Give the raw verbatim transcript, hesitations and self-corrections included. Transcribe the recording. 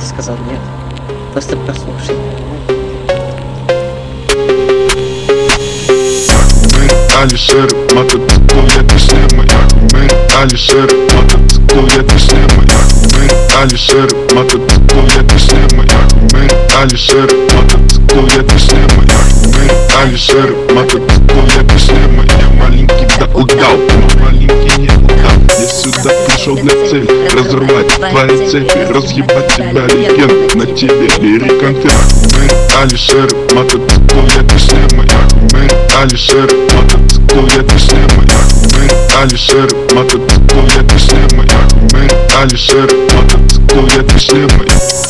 сказал нет. Просто прослушай. Алишер, мотоцикл, я песня моя. Мэн, Алишер, мотоцикл, я песня моя. Мэн, Алишер, мотоцикл, я песня моя. Мэн, Алишер, мотоцикл, я песня моя. Мэн, Алишер, мотоцикл, я песня моя. Маленький да удал, но маленький не удал. Я сюда пришел для цели разорвать твои цепи, разъебать тебя, легенд, на тебе бери конфет. Мэн, Алишер, мотоцикл, я песня моя. Мэн, Алишер, мотоцикл, я песня моя. Мэн, Алишер, мотоцикл, я песня моя. Мэн, Алишер, мотоцикл, я песня моя.